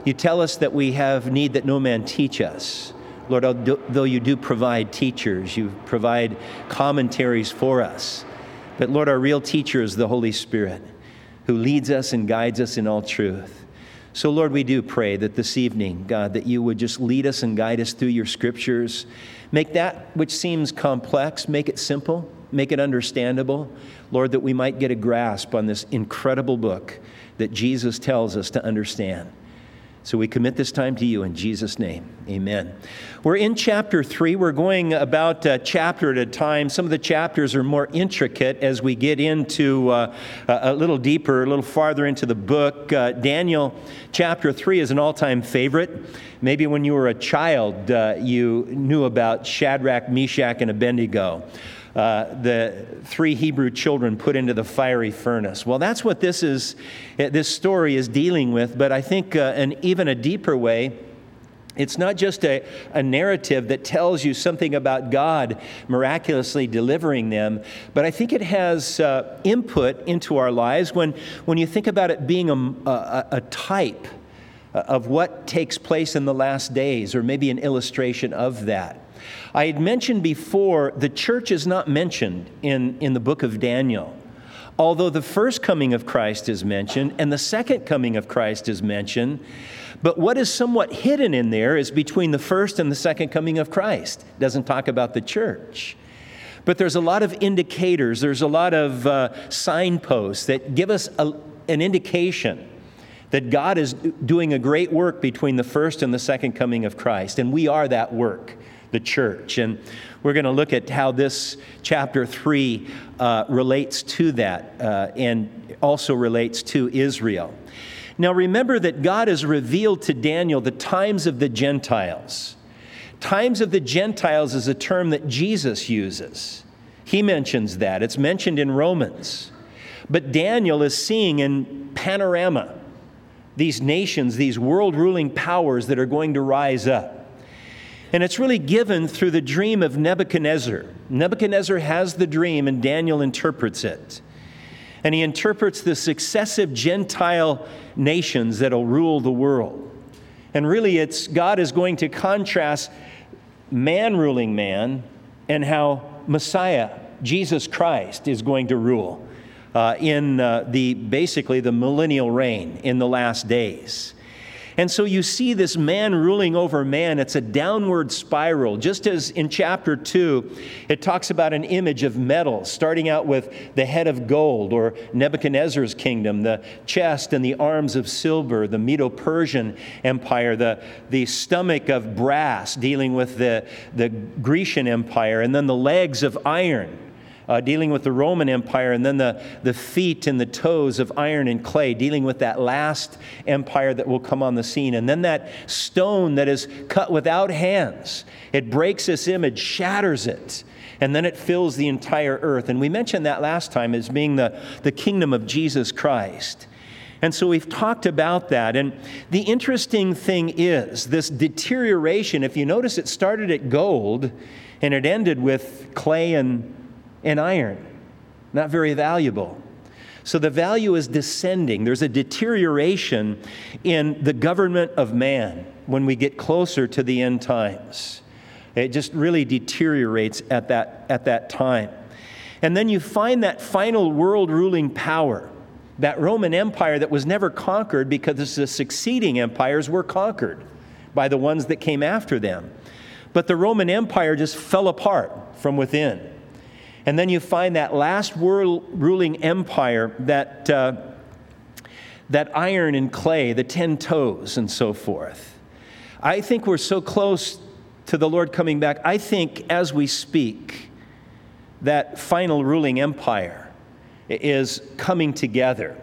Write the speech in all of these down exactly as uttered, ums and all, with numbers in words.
You tell us that we have need that no man teach us. Lord, though you do provide teachers, you provide commentaries for us. But Lord, our real teacher is the Holy Spirit, who leads us and guides us in all truth. So Lord, we do pray that this evening, God, that you would just lead us and guide us through your scriptures. Make that which seems complex, make it simple, make it understandable. Lord, that we might get a grasp on this incredible book that Jesus tells us to understand. So we commit this time to you in Jesus' name. Amen. We're in chapter three. We're going about a chapter at a time. Some of the chapters are more intricate as we get into uh, a little deeper, a little farther into the book. Uh, Daniel chapter three is an all-time favorite. Maybe when you were a child, uh, you knew about Shadrach, Meshach, and Abednego. Uh, the three Hebrew children put into the fiery furnace. Well, that's what this is. This story is dealing with. But I think uh, in even a deeper way, it's not just a, a narrative that tells you something about God miraculously delivering them, but I think it has uh, input into our lives when when you think about it being a, a, a type of what takes place in the last days, or maybe an illustration of that. I had mentioned before, the church is not mentioned in, in the book of Daniel. Although the first coming of Christ is mentioned and the second coming of Christ is mentioned, but what is somewhat hidden in there is between the first and the second coming of Christ. It doesn't talk about the church. But there's a lot of indicators, there's a lot of uh, signposts that give us a, an indication that God is doing a great work between the first and the second coming of Christ. And we are that work, the church. And we're going to look at how this chapter three uh, relates to that uh, and also relates to Israel. Now remember that God has revealed to Daniel the times of the Gentiles. Times of the Gentiles is a term that Jesus uses. He mentions that. It's mentioned in Romans. But Daniel is seeing in panorama these nations, these world-ruling powers that are going to rise up. And it's really given through the dream of Nebuchadnezzar. Nebuchadnezzar has the dream and Daniel interprets it. And he interprets the successive Gentile nations that will rule the world. And really it's God is going to contrast man ruling man and how Messiah, Jesus Christ, is going to rule uh, in uh, the basically the millennial reign in the last days. And so you see this man ruling over man. It's a downward spiral. Just as in chapter two, it talks about an image of metal, starting out with the head of gold, or Nebuchadnezzar's kingdom, the chest and the arms of silver, the Medo-Persian Empire, the, the stomach of brass, dealing with the, the Grecian Empire, and then the legs of iron, Uh, dealing with the Roman Empire, and then the, the feet and the toes of iron and clay, dealing with that last empire that will come on the scene. And then that stone that is cut without hands, it breaks this image, shatters it, and then it fills the entire earth. And we mentioned that last time as being the, the kingdom of Jesus Christ. And so we've talked about that. And the interesting thing is this deterioration. If you notice, it started at gold and it ended with clay and and iron, not very valuable. So the value is descending. There's a deterioration in the government of man when we get closer to the end times. It just really deteriorates at that, at that time. And then you find that final world ruling power, that Roman Empire that was never conquered because the succeeding empires were conquered by the ones that came after them. But the Roman Empire just fell apart from within. And then you find that last world ruling empire, that uh, that iron and clay, the ten toes and so forth. I think we're so close to the Lord coming back. I think as we speak, that final ruling empire is coming together.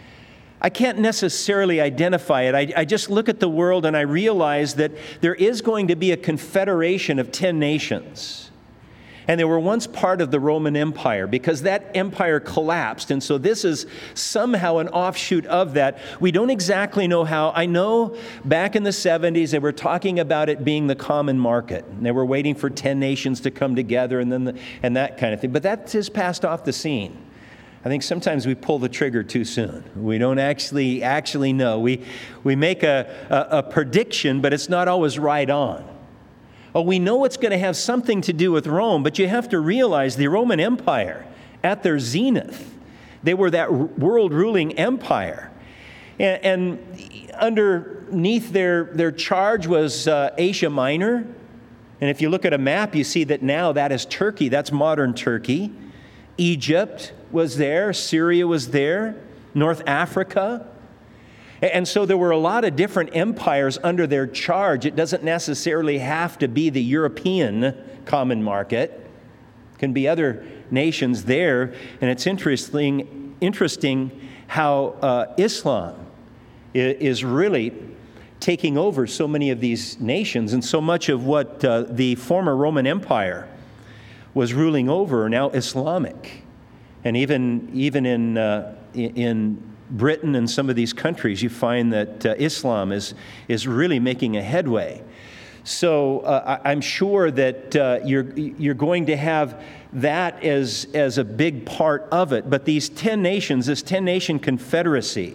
I can't necessarily identify it. I, I just look at the world and I realize that there is going to be a confederation of ten nations. And they were once part of the Roman Empire because that empire collapsed. And so this is somehow an offshoot of that. We don't exactly know how. I know back in the seventies, they were talking about it being the common market. And they were waiting for ten nations to come together and then the, and that kind of thing. But that has passed off the scene. I think sometimes we pull the trigger too soon. We don't actually actually know. We we make a, a, a prediction, but it's not always right on. Oh, we know it's going to have something to do with Rome, but you have to realize the Roman Empire, at their zenith, they were that world-ruling empire. And, and underneath their, their charge was uh, Asia Minor. And if you look at a map, you see that now that is Turkey. That's modern Turkey. Egypt was there. Syria was there. North Africa. And so there were a lot of different empires under their charge. It doesn't necessarily have to be the European common market. It can be other nations there. And it's interesting, interesting how uh, Islam is really taking over so many of these nations, and so much of what uh, the former Roman Empire was ruling over are now Islamic. And even, even in, uh, in Britain and some of these countries, you find that uh, Islam is, is really making a headway. So uh, I'm sure that uh, you're, you're going to have that as, as a big part of it. But these ten nations, this ten-nation confederacy,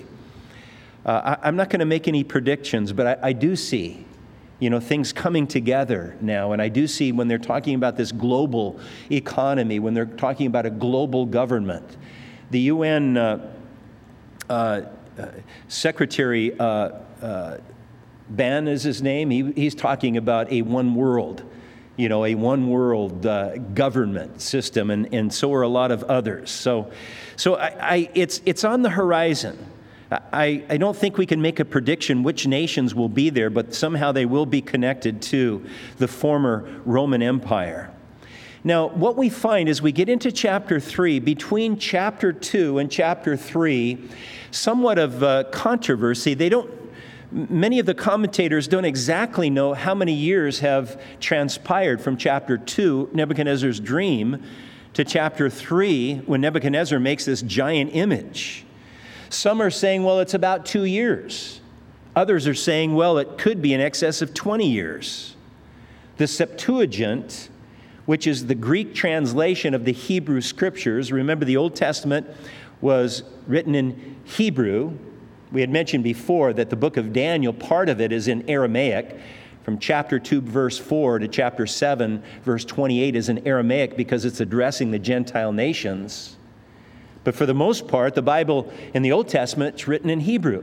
uh, I, I'm not going to make any predictions, but I, I do see, you know, things coming together now. And I do see when they're talking about this global economy, when they're talking about a global government, the U N uh, uh, uh, Secretary uh, uh, Ban is his name. He, he's talking about a one world, you know, a one world uh, government system, and, and so are a lot of others. So, so I, I, it's it's on the horizon. I, I don't think we can make a prediction which nations will be there, but somehow they will be connected to the former Roman Empire. Now, what we find as we get into chapter three, between chapter two and chapter three, somewhat of uh, controversy. They don't. Many of the commentators don't exactly know how many years have transpired from chapter two, Nebuchadnezzar's dream, to chapter three, when Nebuchadnezzar makes this giant image. Some are saying, well, it's about two years. Others are saying, well, it could be in excess of twenty years. The Septuagint, which is the Greek translation of the Hebrew Scriptures, remember the Old Testament was written in Hebrew. We had mentioned before that the book of Daniel, part of it is in Aramaic. From chapter two, verse four to chapter seven, verse twenty-eight is in Aramaic because it's addressing the Gentile nations. But for the most part, the Bible in the Old Testament is written in Hebrew.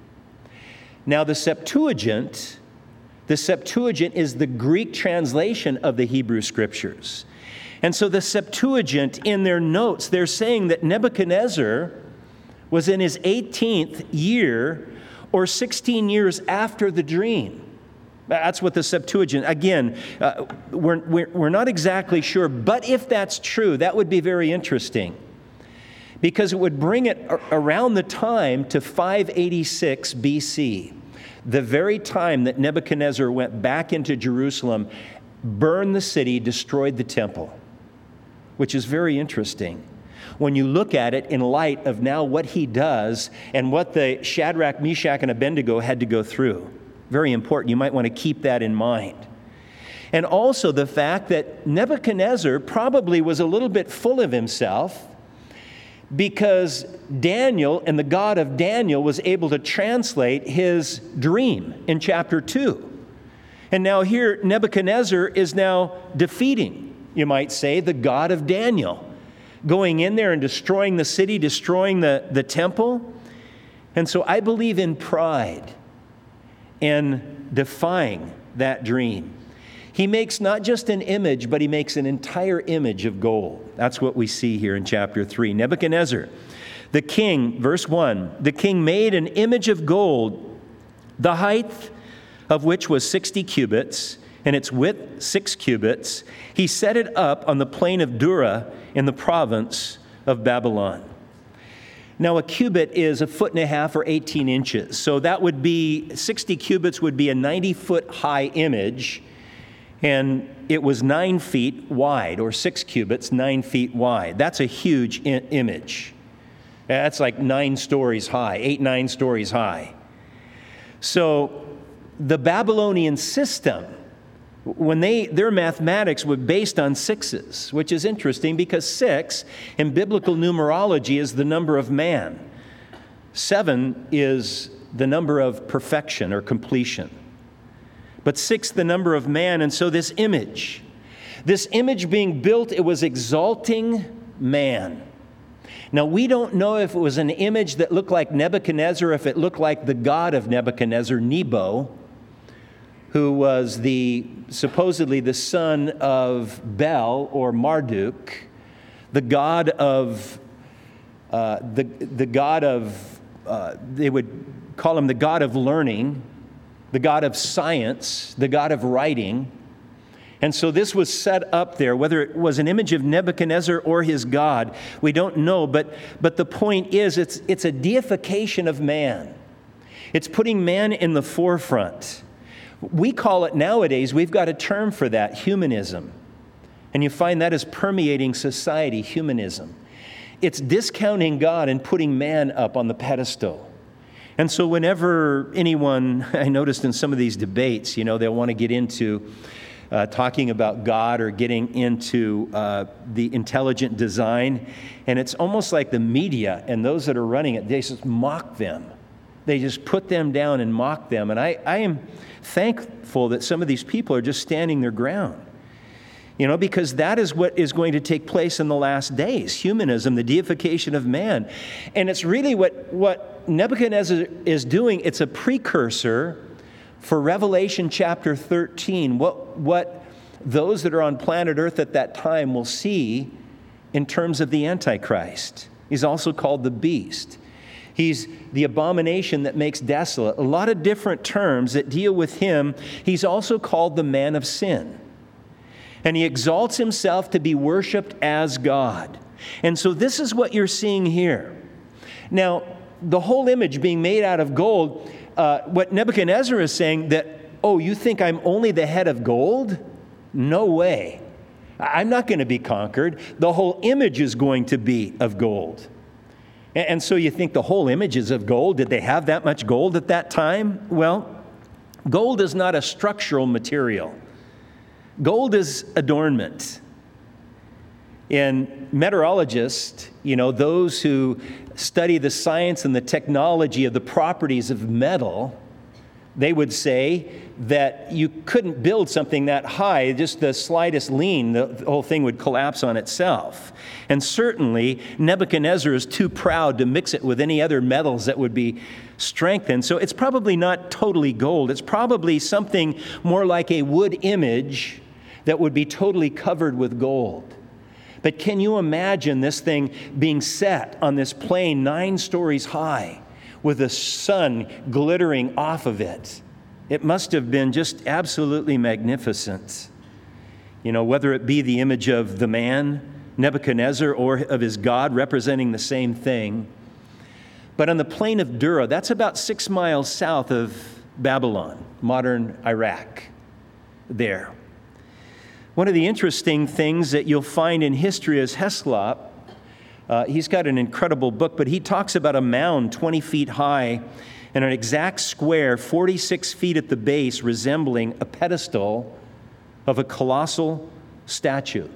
Now the Septuagint, the Septuagint is the Greek translation of the Hebrew Scriptures. And so the Septuagint, in their notes, they're saying that Nebuchadnezzar was in his eighteenth year, or sixteen years after the dream. That's what the Septuagint, again, uh, we're, we're, we're not exactly sure, but if that's true, that would be very interesting, because it would bring it around the time to five eighty-six B C, the very time that Nebuchadnezzar went back into Jerusalem, burned the city, destroyed the temple, which is very interesting when you look at it in light of now what he does and what the Shadrach, Meshach, and Abednego had to go through. Very important. You might want to keep that in mind. And also the fact that Nebuchadnezzar probably was a little bit full of himself, because Daniel and the God of Daniel was able to translate his dream in chapter two. And now here Nebuchadnezzar is now defeating, you might say, the God of Daniel, going in there and destroying the city, destroying the, the temple. And so I believe in pride and defying that dream. He makes not just an image, but he makes an entire image of gold. That's what we see here in chapter three. Nebuchadnezzar, the king, verse one, the king made an image of gold, the height of which was sixty cubits, and its width six cubits. He set it up on the plain of Dura in the province of Babylon. Now, a cubit is a foot and a half or eighteen inches. So that would be, sixty cubits would be a ninety foot high image. And it was nine feet wide, or six cubits, nine feet wide. That's a huge I- image. That's like nine stories high, eight, nine stories high. So the Babylonian system When they, their mathematics were based on sixes, which is interesting because six in biblical numerology is the number of man. Seven is the number of perfection or completion. But six, the number of man. And so this image, this image being built, it was exalting man. Now, we don't know if it was an image that looked like Nebuchadnezzar, if it looked like the god of Nebuchadnezzar, Nebo, who was the supposedly the son of Bel or Marduk, the god of uh, the the god of uh, they would call him the god of learning, the god of science, the god of writing. And so this was set up there, whether it was an image of Nebuchadnezzar or his god, we don't know. But but the point is, it's it's a deification of man. It's putting man in the forefront. We call it nowadays, we've got a term for that, humanism. And you find that is permeating society, humanism. It's discounting God and putting man up on the pedestal. And so whenever anyone, I noticed in some of these debates, you know, they'll want to get into uh, talking about God or getting into uh, the intelligent design. And it's almost like the media and those that are running it, they just mock them. They just put them down and mock them. And I, I am thankful that some of these people are just standing their ground. You know, because that is what is going to take place in the last days. Humanism, the deification of man. And it's really what, what Nebuchadnezzar is doing. It's a precursor for Revelation chapter thirteen. What, what those that are on planet Earth at that time will see in terms of the Antichrist. He's also called the beast. He's the abomination that makes desolate. A lot of different terms that deal with him. He's also called the man of sin. And he exalts himself to be worshiped as God. And so this is what you're seeing here. Now, the whole image being made out of gold, uh, what Nebuchadnezzar is saying that, oh, you think I'm only the head of gold? No way. I'm not going to be conquered. The whole image is going to be of gold. And so you think the whole image is of gold. Did they have that much gold at that time? Well, gold is not a structural material. Gold is adornment. And meteorologists, you know, those who study the science and the technology of the properties of metal, they would say that you couldn't build something that high. Just the slightest lean, the whole thing would collapse on itself. And certainly, Nebuchadnezzar is too proud to mix it with any other metals that would be strengthened. So it's probably not totally gold. It's probably something more like a wood image that would be totally covered with gold. But can you imagine this thing being set on this plain nine stories high with the sun glittering off of it? It must have been just absolutely magnificent. You know, whether it be the image of the man, Nebuchadnezzar, or of his God representing the same thing. But on the plain of Dura, that's about six miles south of Babylon, modern Iraq, there. One of the interesting things that you'll find in history is Heslop. Uh, he's got an incredible book, but he talks about a mound twenty feet high and an exact square forty-six feet at the base resembling a pedestal of a colossal statue.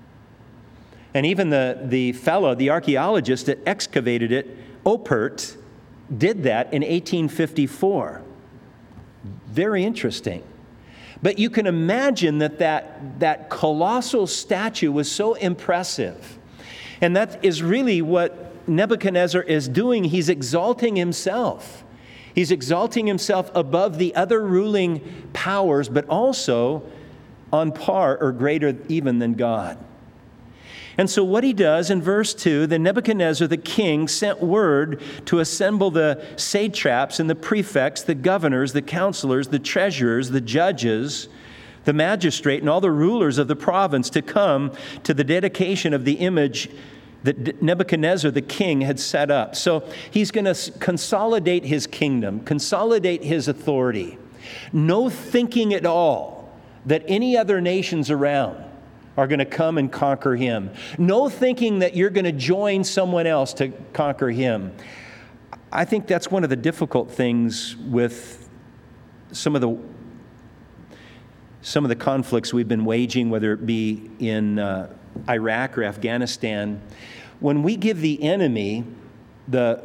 And even the, the fellow, the archaeologist that excavated it, Oppert, did that in eighteen fifty-four. Very interesting. But you can imagine that that, that colossal statue was so impressive. And that is really what Nebuchadnezzar is doing. He's exalting himself. He's exalting himself above the other ruling powers, but also on par or greater even than God. And so what he does in verse two, then Nebuchadnezzar the king sent word to assemble the satraps and the prefects, the governors, the counselors, the treasurers, the judges, the magistrate, and all the rulers of the province to come to the dedication of the image that Nebuchadnezzar the king had set up. So he's going to consolidate his kingdom, consolidate his authority. No thinking at all that any other nations around are going to come and conquer him. No thinking that you're going to join someone else to conquer him. I think that's one of the difficult things with some of the some of the conflicts we've been waging, whether it be in uh, Iraq or Afghanistan, when we give the enemy the,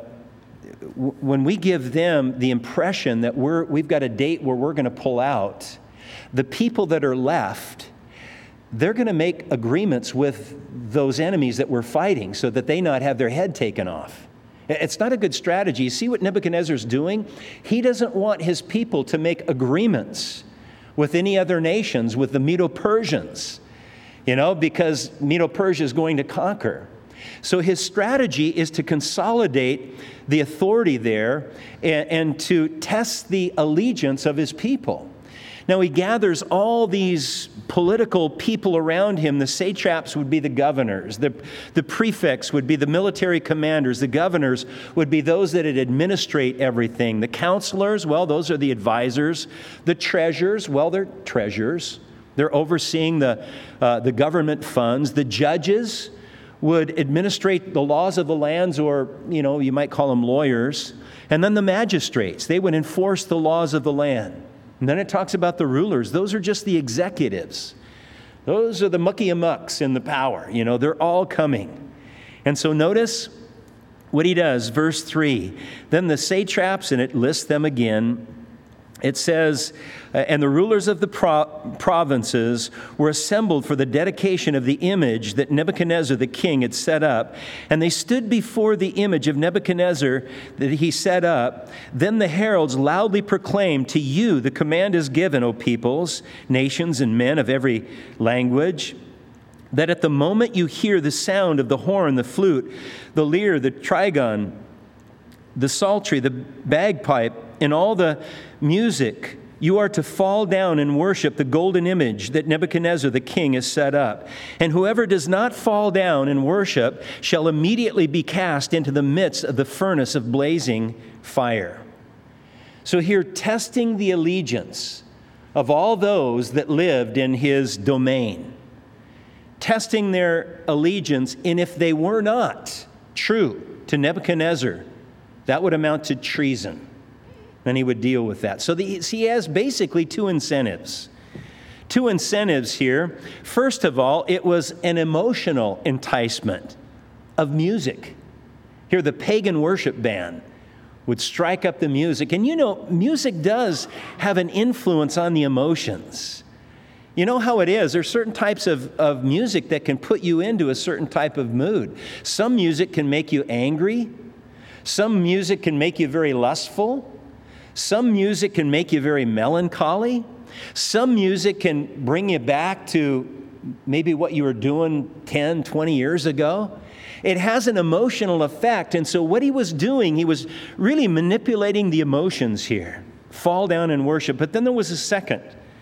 when we give them the impression that we're, we've got a date where we're going to pull out, the people that are left, they're going to make agreements with those enemies that we're fighting so that they not have their head taken off. It's not a good strategy. You see what Nebuchadnezzar's doing? He doesn't want his people to make agreements with any other nations, with the Medo-Persians, you know, because Medo-Persia is going to conquer. So his strategy is to consolidate the authority there and, and to test the allegiance of his people. Now he gathers all these political people around him. The satraps would be the governors. The, the prefects would be the military commanders. The governors would be those that would administrate everything. The counselors, well, those are the advisors. The treasurers, well, they're treasurers. They're overseeing the, uh, the government funds. The judges would administrate the laws of the lands, or, you know, you might call them lawyers. And then the magistrates, they would enforce the laws of the land. And then it talks about the rulers. Those are just the executives. Those are the mucky-amucks in the power. You know, they're all coming. And so notice what he does. Verse three, then the satraps, and it lists them again. It says, and the rulers of the pro- provinces were assembled for the dedication of the image that Nebuchadnezzar the king had set up. And they stood before the image of Nebuchadnezzar that he set up. Then the heralds loudly proclaimed, to you the command is given, O peoples, nations, and men of every language, that at the moment you hear the sound of the horn, the flute, the lyre, the trigon, the psaltery, the bagpipe, and all the music, you are to fall down and worship the golden image that Nebuchadnezzar the king has set up. And whoever does not fall down and worship shall immediately be cast into the midst of the furnace of blazing fire. So here, testing the allegiance of all those that lived in his domain, testing their allegiance, and if they were not true to Nebuchadnezzar, that would amount to treason. Then he would deal with that. So the, he has basically two incentives. Two incentives here. First of all, it was an emotional enticement of music. Here, the pagan worship band would strike up the music. And you know, music does have an influence on the emotions. You know how it is. There's certain types of, of music that can put you into a certain type of mood. Some music can make you angry. Some music can make you very lustful. Some music can make you very melancholy. Some music can bring you back to maybe what you were doing ten, twenty years ago. It has an emotional effect. And so what he was doing, he was really manipulating the emotions here. Fall down and worship. But then there was a second.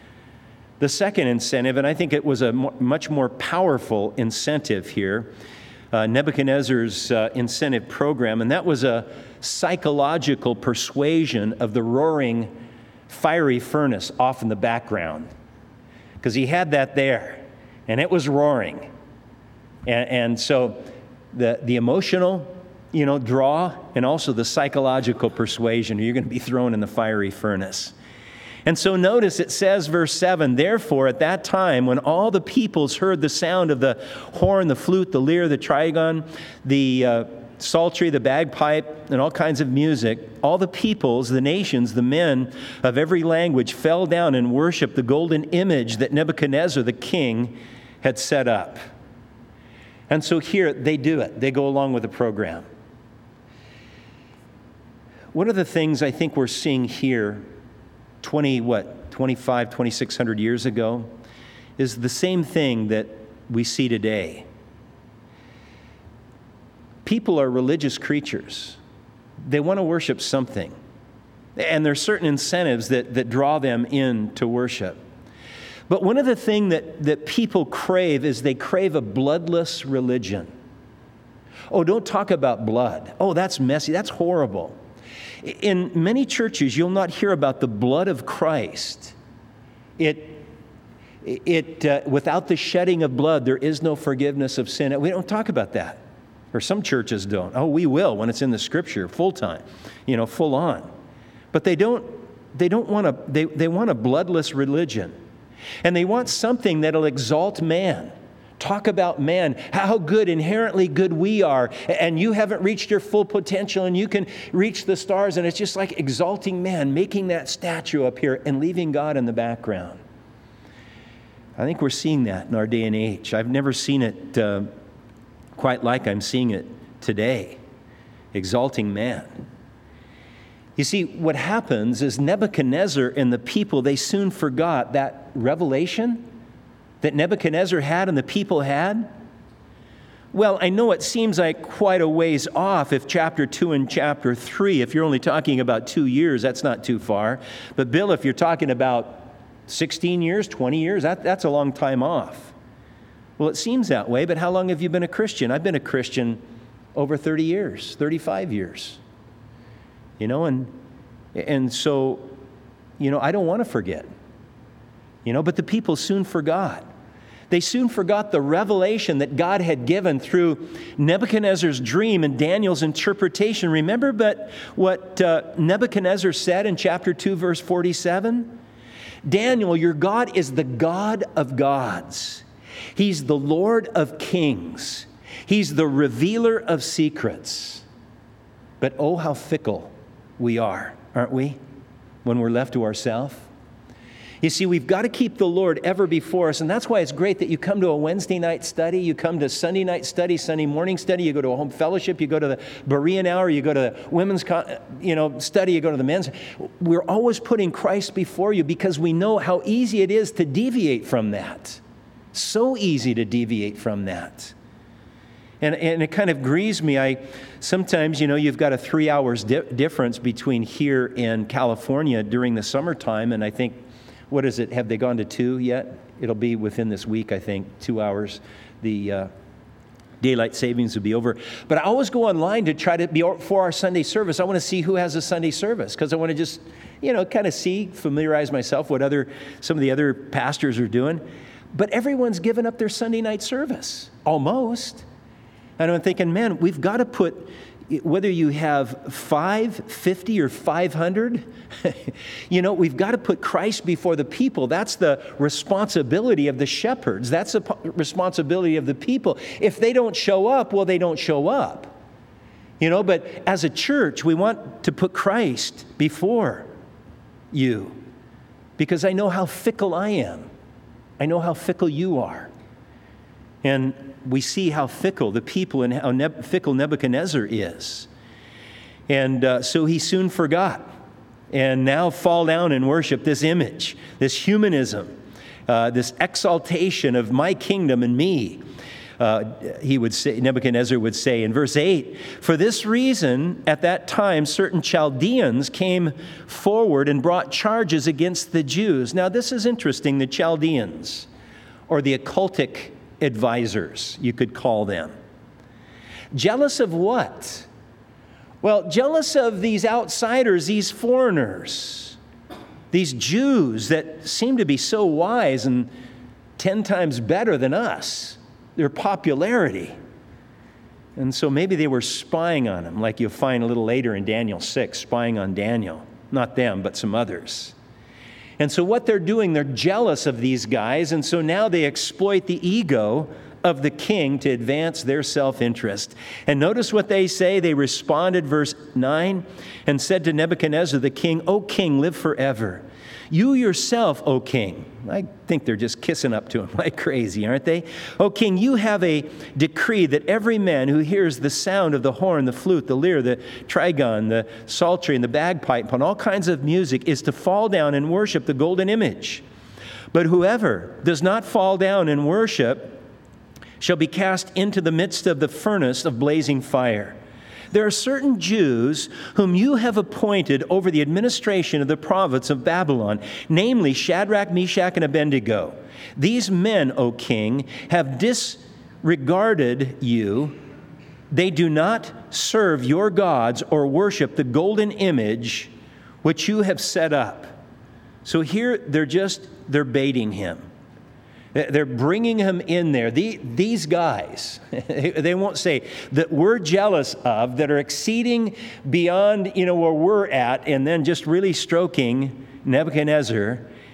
The second incentive, and I think it was a much more powerful incentive here, uh, Nebuchadnezzar's uh, incentive program, and that was a psychological persuasion of the roaring, fiery furnace off in the background. Because he had that there, and it was roaring. And, and so the, the emotional, you know, draw, and also the psychological persuasion, you're going to be thrown in the fiery furnace. And so notice it says, verse seven, therefore at that time when all the peoples heard the sound of the horn, the flute, the lyre, the trigon, the uh, psaltery, the bagpipe, and all kinds of music, all the peoples, the nations, the men of every language fell down and worshiped the golden image that Nebuchadnezzar the king had set up. And so here they do it. They go along with the program. One of the things I think we're seeing here twenty, what, twenty-five, twenty-six hundred years ago, is the same thing that we see today. People are religious creatures. They want to worship something. And there are certain incentives that, that draw them in to worship. But one of the things that, that people crave is they crave a bloodless religion. Oh, don't talk about blood. Oh, that's messy. That's horrible. In many churches, you'll not hear about the blood of Christ. It, it, uh, without the shedding of blood, there is no forgiveness of sin. We don't talk about that. Or some churches don't. Oh, we will when it's in the Scripture, full time, you know, full on. But they don't. They don't want a. They they want a bloodless religion. And they want something that'll exalt man. Talk about man, how good, inherently good we are, and you haven't reached your full potential, and you can reach the stars, and it's just like exalting man, making that statue up here and leaving God in the background. I think we're seeing that in our day and age. I've never seen it uh, quite like I'm seeing it today, exalting man. You see, what happens is Nebuchadnezzar and the people, they soon forgot that revelation that Nebuchadnezzar had and the people had. Well, I know it seems like quite a ways off if chapter two and chapter three, if you're only talking about two years, that's not too far. But Bill, if you're talking about sixteen years, twenty years, that, that's a long time off. Well, it seems that way, but how long have you been a Christian? I've been a Christian over thirty years, thirty-five years. You know, and and so, you know, I don't want to forget. You know, but the people soon forgot. They soon forgot the revelation that God had given through Nebuchadnezzar's dream and Daniel's interpretation. Remember but what uh, Nebuchadnezzar said in chapter two, verse forty-seven? Daniel, your God is the God of gods. He's the Lord of kings. He's the revealer of secrets. But oh, how fickle we are, aren't we, when we're left to ourselves? You see, we've got to keep the Lord ever before us, and that's why it's great that you come to a Wednesday night study, you come to Sunday night study, Sunday morning study, you go to a home fellowship, you go to the Berean hour, you go to the women's you know, study, you go to the men's. We're always putting Christ before you because we know how easy it is to deviate from that. So easy to deviate from that. And, and it kind of grieves me. I sometimes, you know, you've got a three hours di- difference between here and California during the summertime, and I think, what is it? Have they gone to two yet? It'll be within this week, I think, two hours. The uh, daylight savings will be over. But I always go online to try to be for our Sunday service. I want to see who has a Sunday service because I want to just, you know, kind of see, familiarize myself what other some of the other pastors are doing. But everyone's given up their Sunday night service, almost. And I'm thinking, man, we've got to put, whether you have five, fifty, or five hundred, you know, we've got to put Christ before the people. That's the responsibility of the shepherds. That's the responsibility of the people. If they don't show up, well, they don't show up. You know, but as a church, we want to put Christ before you because I know how fickle I am. I know how fickle you are. And we see how fickle the people and how ne- fickle Nebuchadnezzar is. And uh, so he soon forgot and now fall down and worship this image, this humanism, uh, this exaltation of my kingdom and me. Uh, he would say, Nebuchadnezzar would say in verse eight, for this reason, at that time, certain Chaldeans came forward and brought charges against the Jews. Now, this is interesting, the Chaldeans, or the occultic advisors, you could call them. Jealous of what? Well, jealous of these outsiders, these foreigners, these Jews that seem to be so wise and ten times better than us, their popularity. And so maybe they were spying on them, like you'll find a little later in Daniel six, spying on Daniel. Not them, but some others. And so what they're doing, they're jealous of these guys, and so now they exploit the ego of the king to advance their self-interest. And notice what they say. They responded, verse nine, and said to Nebuchadnezzar the king, O king, live forever. You yourself, O king, I think they're just kissing up to him like crazy, aren't they? O king, you have a decree that every man who hears the sound of the horn, the flute, the lyre, the trigon, the psaltery, and the bagpipe, and all kinds of music, is to fall down and worship the golden image. But whoever does not fall down and worship shall be cast into the midst of the furnace of blazing fire. There are certain Jews whom you have appointed over the administration of the province of Babylon, namely Shadrach, Meshach, and Abednego. These men, O king, have disregarded you. They do not serve your gods or worship the golden image which you have set up. So here they're just, they're baiting him. They're bringing him in there. The, these guys, they won't say that we're jealous of, that are exceeding beyond, you know, where we're at, and then just really stroking Nebuchadnezzar.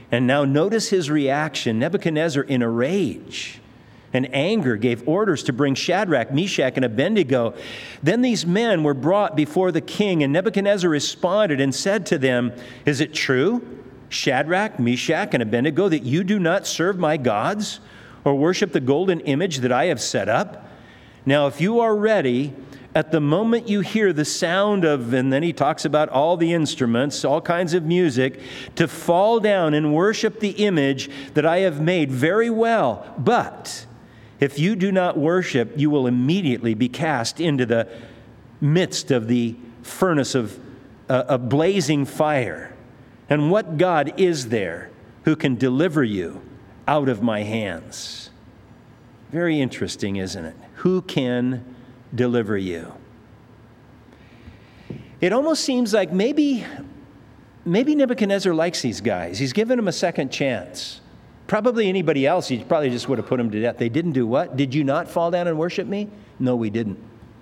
And now notice his reaction. Nebuchadnezzar, in a rage and anger, gave orders to bring Shadrach, Meshach, and Abednego. Then these men were brought before the king, and Nebuchadnezzar responded and said to them, "Is it true, Shadrach, Meshach, and Abednego, that you do not serve my gods or worship the golden image that I have set up? Now, if you are ready, at the moment you hear the sound of," and then he talks about all the instruments, all kinds of music, "to fall down and worship the image that I have made, very well. But if you do not worship, you will immediately be cast into the midst of the furnace of uh, a blazing fire. And what God is there who can deliver you out of my hands?" Very interesting, isn't it? Who can deliver you? It almost seems like maybe, maybe Nebuchadnezzar likes these guys. He's given them a second chance. Probably anybody else, he probably just would have put them to death. They didn't do what? Did you not fall down and worship me? No, we didn't.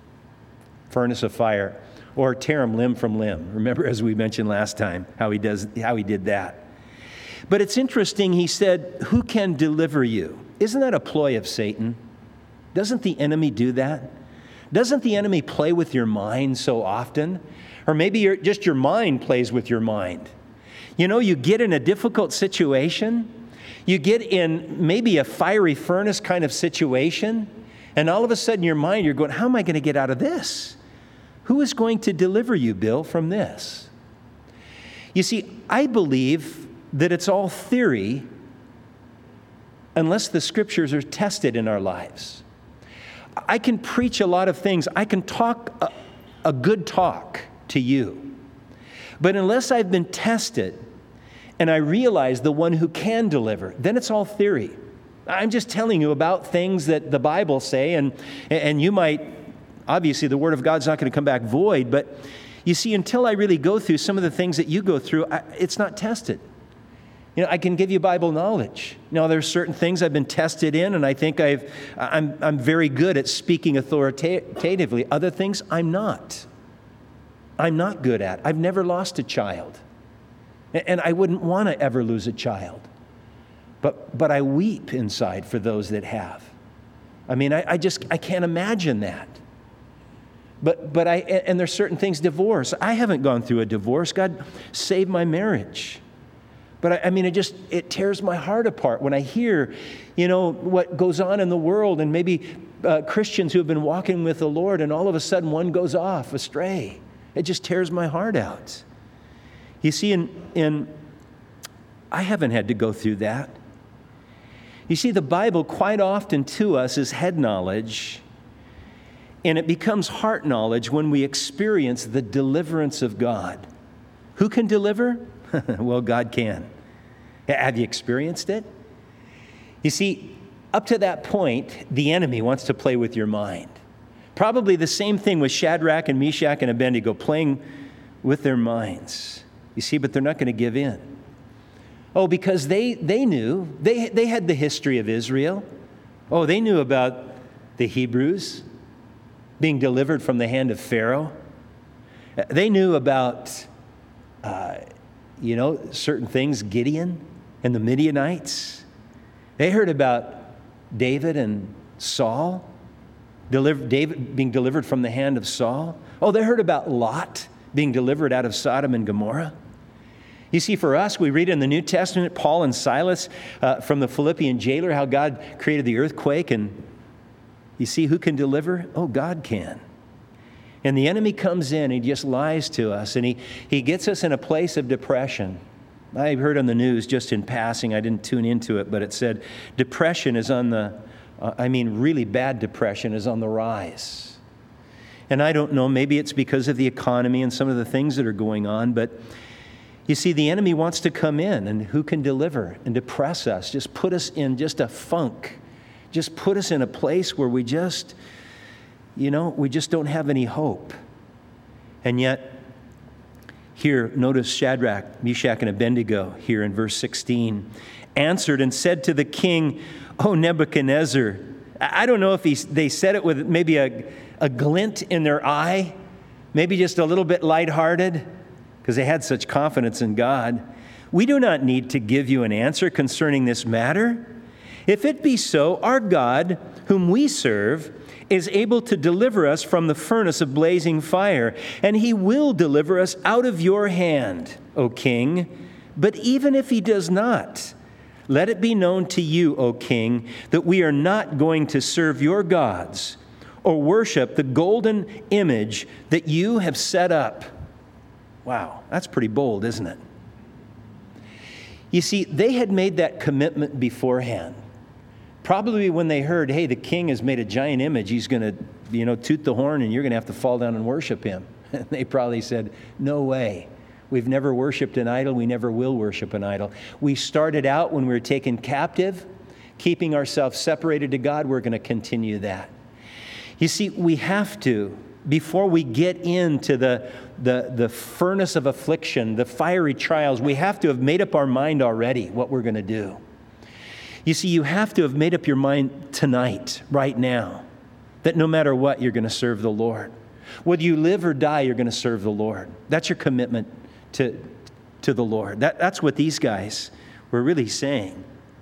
Furnace of fire, or tear him limb from limb. Remember, as we mentioned last time, how he does, how he did that. But it's interesting, he said, "Who can deliver you?" Isn't that a ploy of Satan? Doesn't the enemy do that? Doesn't the enemy play with your mind so often? Or maybe you're, just your mind plays with your mind. You know, you get in a difficult situation, you get in maybe a fiery furnace kind of situation, and all of a sudden your mind, you're going, how am I going to get out of this? Who is going to deliver you, Bill, from this? You see, I believe that it's all theory unless the scriptures are tested in our lives. I can preach a lot of things. I can talk a, a good talk to you. But unless I've been tested and I realize the one who can deliver, then it's all theory. I'm just telling you about things that the Bible say, and, and you might, obviously the Word of God's not going to come back void, but you see, until I really go through some of the things that you go through, I, it's not tested. You know, I can give you Bible knowledge. Now, there's certain things I've been tested in, and I think I've, I'm, I'm very good at speaking authoritatively. Other things, I'm not. I'm not good at. I've never lost a child. And I wouldn't want to ever lose a child. But, but I weep inside for those that have. I mean, I, I just, I can't imagine that. But, but I, and there's certain things, divorce. I haven't gone through a divorce. God saved my marriage. But I, I mean, it just, it tears my heart apart when I hear, you know, what goes on in the world, and maybe uh, Christians who have been walking with the Lord, and all of a sudden one goes off astray. It just tears my heart out. You see, in, in I haven't had to go through that. You see, the Bible quite often to us is head knowledge, and it becomes heart knowledge when we experience the deliverance of God. Who can deliver? Well, God can. Have you experienced it? You see, up to that point, the enemy wants to play with your mind. Probably the same thing with Shadrach and Meshach and Abednego, playing with their minds. You see, but they're not going to give in. Oh, because they, they knew, they, they had the history of Israel. Oh, they knew about the Hebrews being delivered from the hand of Pharaoh. They knew about, uh, you know, certain things, Gideon and the Midianites. They heard about David and Saul, delivered, David being delivered from the hand of Saul. Oh, they heard about Lot being delivered out of Sodom and Gomorrah. You see, for us, we read in the New Testament, Paul and Silas uh, from the Philippian jailer, how God created the earthquake. And you see, who can deliver? Oh, God can. And the enemy comes in, he just lies to us, and he, he gets us in a place of depression. I heard on the news just in passing, I didn't tune into it, but it said depression is on the, uh, I mean, really bad depression is on the rise. And I don't know, maybe it's because of the economy and some of the things that are going on, but you see, the enemy wants to come in, and who can deliver and depress us, just put us in just a funk, just put us in a place where we just, you know, we just don't have any hope. And yet, here, notice Shadrach, Meshach, and Abednego here in verse sixteen, answered and said to the king, "O Nebuchadnezzar," I don't know if he, they said it with maybe a, a glint in their eye, maybe just a little bit lighthearted, because they had such confidence in God. We do not need to give you an answer concerning this matter. If it be so, our God, whom we serve, is able to deliver us from the furnace of blazing fire, and he will deliver us out of your hand, O king. But even if he does not, let it be known to you, O king, that we are not going to serve your gods or worship the golden image that you have set up. Wow, that's pretty bold, isn't it? You see, they had made that commitment beforehand. Probably when they heard, hey, the king has made a giant image, he's going to, you know, toot the horn and you're going to have to fall down and worship him. And they probably said, no way. We've never worshiped an idol. We never will worship an idol. We started out when we were taken captive, keeping ourselves separated to God. We're going to continue that. You see, we have to, before we get into the, the, the furnace of affliction, the fiery trials, we have to have made up our mind already what we're going to do. You see, you have to have made up your mind tonight, right now, that no matter what, you're going to serve the Lord. Whether you live or die, you're going to serve the Lord. That's your commitment to, to the Lord. That, that's what these guys were really saying.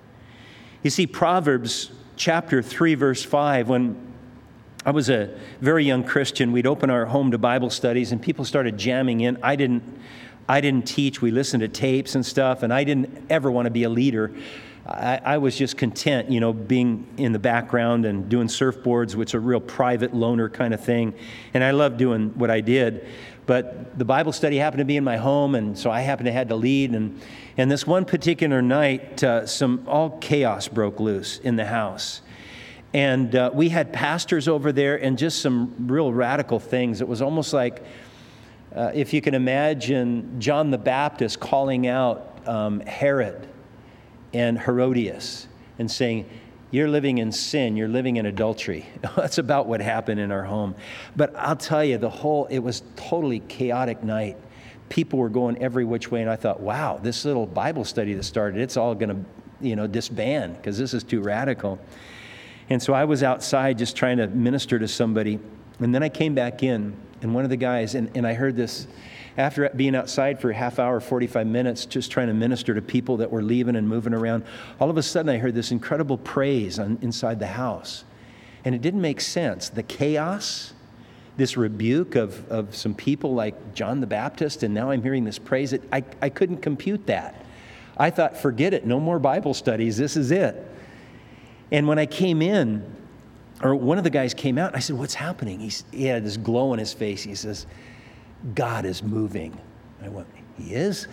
You see, Proverbs chapter three, verse five, when I was a very young Christian, we'd open our home to Bible studies and people started jamming in. I didn't, I didn't teach. We listened to tapes and stuff, and I didn't ever want to be a leader. I, I was just content, you know, being in the background and doing surfboards, which is a real private loner kind of thing. And I loved doing what I did. But the Bible study happened to be in my home, and so I happened to have to lead. And, and this one particular night, uh, some all chaos broke loose in the house. And uh, we had pastors over there and just some real radical things. It was almost like, uh, if you can imagine John the Baptist calling out um, Herod and Herodias and saying, you're living in sin, you're living in adultery. That's about what happened in our home. But I'll tell you, the whole, it was totally chaotic night. People were going every which way, and I thought, wow, this little Bible study that started, it's all going to, you know, disband because this is too radical. And so I was outside just trying to minister to somebody, and then I came back in, and one of the guys, and, and I heard this, after being outside for a half hour, forty-five minutes, just trying to minister to people that were leaving and moving around, all of a sudden I heard this incredible praise on, inside the house. And it didn't make sense. The chaos, this rebuke of, of some people like John the Baptist, and now I'm hearing this praise. It, I, I couldn't compute that. I thought, forget it, no more Bible studies, this is it. And when I came in, or one of the guys came out, and I said, what's happening? He's, he had this glow on his face. He says, God is moving. I went, he is?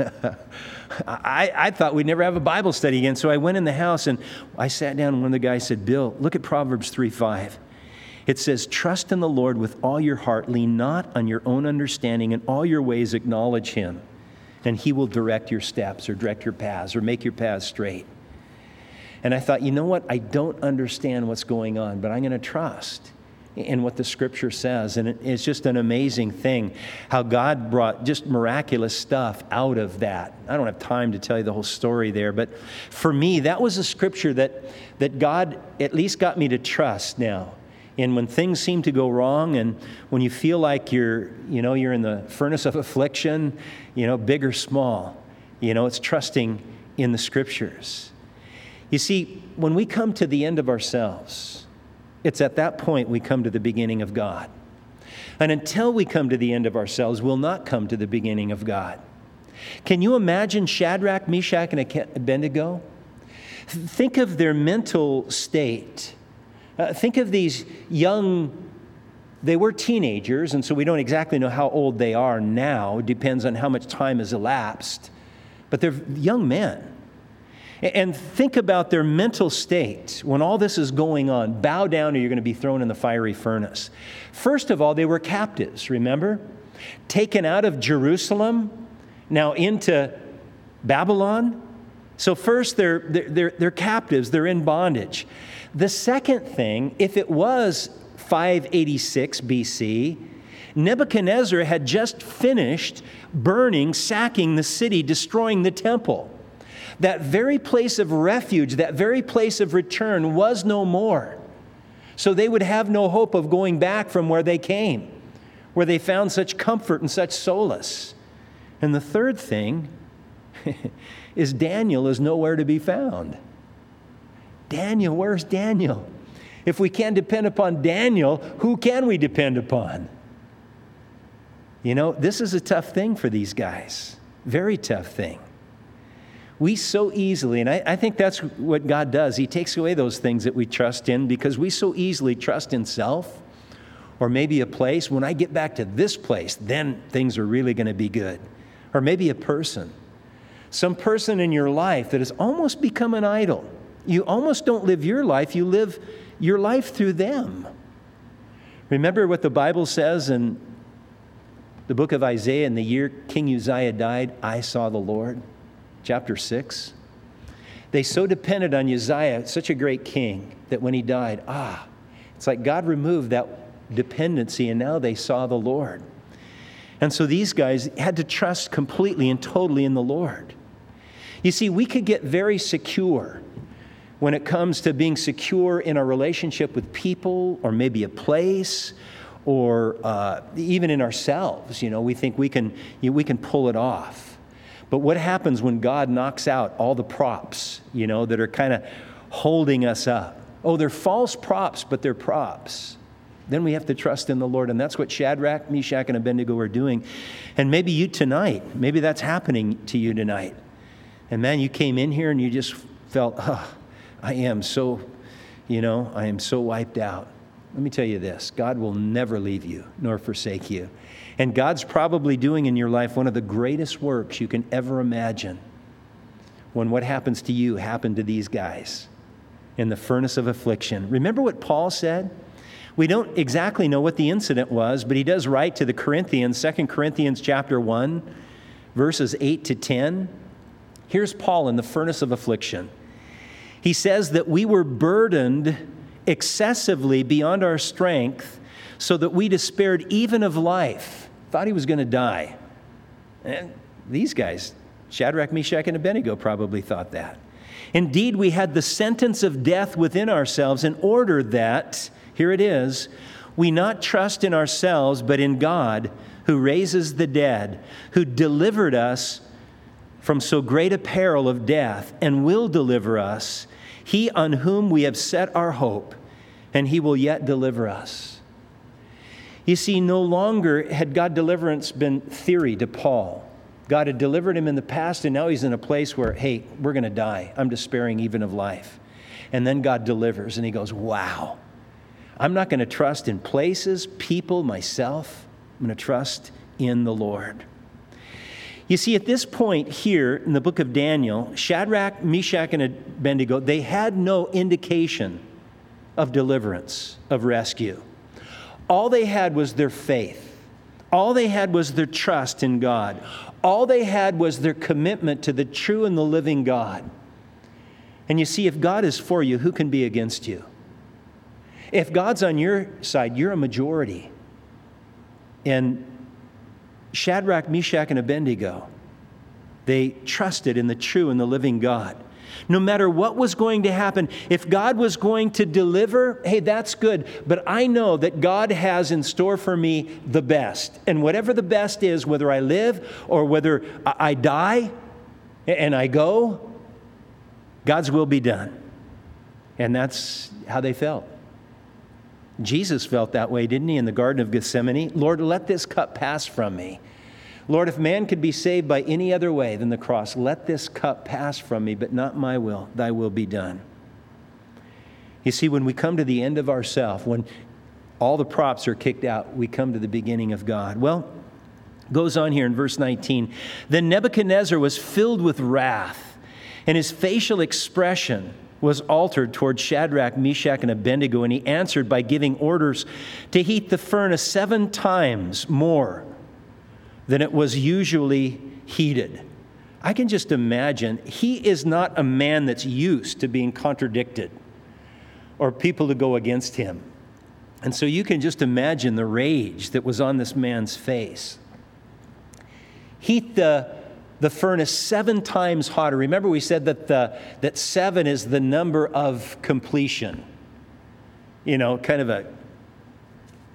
I, I thought we'd never have a Bible study again. So I went in the house and I sat down, and one of the guys said, Bill, look at Proverbs three five. It says, trust in the Lord with all your heart. Lean not on your own understanding. In all your ways acknowledge him, and he will direct your steps or direct your paths or make your paths straight. And I thought, you know what? I don't understand what's going on, but I'm going to trust in what the Scripture says. And it's just an amazing thing how God brought just miraculous stuff out of that. I don't have time to tell you the whole story there, but for me, that was a Scripture that, that God at least got me to trust now. And when things seem to go wrong, and when you feel like you're, you know, you're in the furnace of affliction, you know, big or small, you know, it's trusting in the Scriptures. You see, when we come to the end of ourselves, it's at that point we come to the beginning of God. And until we come to the end of ourselves, we'll not come to the beginning of God. Can you imagine Shadrach, Meshach, and Abednego? Think of their mental state. Uh, think of these young, they were teenagers, and so we don't exactly know how old they are now. It depends on how much time has elapsed. But they're young men. And think about their mental state when all this is going on. Bow down or you're going to be thrown in the fiery furnace. First of all, they were captives, remember? Taken out of Jerusalem, now into Babylon. So first, they're, they're, they're captives. They're in bondage. The second thing, if it was five eighty-six B C, Nebuchadnezzar had just finished burning, sacking the city, destroying the temple. That very place of refuge, that very place of return was no more. So they would have no hope of going back from where they came, where they found such comfort and such solace. And the third thing, is Daniel is nowhere to be found. Daniel, where's Daniel? If we can't depend upon Daniel, who can we depend upon? You know, this is a tough thing for these guys. Very tough thing. We so easily, and I, I think that's what God does. He takes away those things that we trust in because we so easily trust in self or maybe a place. When I get back to this place, then things are really going to be good. Or maybe a person. Some person in your life that has almost become an idol. You almost don't live your life. You live your life through them. Remember what the Bible says in the book of Isaiah, in the year King Uzziah died, I saw the Lord. Chapter six. They so depended on Uzziah, such a great king, that when he died, ah, it's like God removed that dependency and now they saw the Lord. And so these guys had to trust completely and totally in the Lord. You see, we could get very secure when it comes to being secure in our relationship with people or maybe a place or uh, even in ourselves. You know, we think we can, you know, we can pull it off. But what happens when God knocks out all the props, you know, that are kind of holding us up? Oh, they're false props, but they're props. Then we have to trust in the Lord. And that's what Shadrach, Meshach, and Abednego are doing. And maybe you tonight, maybe that's happening to you tonight. And man, you came in here and you just felt, oh, I am so, you know, I am so wiped out. Let me tell you this, God will never leave you nor forsake you. And God's probably doing in your life one of the greatest works you can ever imagine when what happens to you happened to these guys in the furnace of affliction. Remember what Paul said? We don't exactly know what the incident was, but he does write to the Corinthians, Second Corinthians chapter one, verses eight to ten. Here's Paul in the furnace of affliction. He says that we were burdened excessively beyond our strength, so that we despaired even of life. Thought he was going to die. And these guys, Shadrach, Meshach, and Abednego, probably thought that. Indeed, we had the sentence of death within ourselves in order that, here it is, we not trust in ourselves, but in God, who raises the dead, who delivered us from so great a peril of death, and will deliver us, he on whom we have set our hope, and he will yet deliver us. You see, no longer had God deliverance been theory to Paul. God had delivered him in the past, and now he's in a place where, hey, we're going to die. I'm despairing even of life. And then God delivers, and he goes, wow. I'm not going to trust in places, people, myself. I'm going to trust in the Lord. You see, at this point here in the book of Daniel, Shadrach, Meshach, and Abednego, they had no indication of deliverance, of rescue. All they had was their faith. All they had was their trust in God. All they had was their commitment to the true and the living God. And you see, if God is for you, who can be against you? If God's on your side, you're a majority. And Shadrach, Meshach, and Abednego, they trusted in the true and the living God. No matter what was going to happen, if God was going to deliver, hey, that's good. But I know that God has in store for me the best. And whatever the best is, whether I live or whether I die and I go, God's will be done. And that's how they felt. Jesus felt that way, didn't he, in the Garden of Gethsemane? Lord, let this cup pass from me. Lord, if man could be saved by any other way than the cross, let this cup pass from me, but not my will, thy will be done. You see, when we come to the end of ourself, when all the props are kicked out, we come to the beginning of God. Well, goes on here in verse nineteen. Then Nebuchadnezzar was filled with wrath, and his facial expression was altered toward Shadrach, Meshach, and Abednego, and he answered by giving orders to heat the furnace seven times more than it was usually heated. I can just imagine, he is not a man that's used to being contradicted or people to go against him. And so you can just imagine the rage that was on this man's face. Heat the, the furnace seven times hotter. Remember we said that, the, that seven is the number of completion. You know, kind of a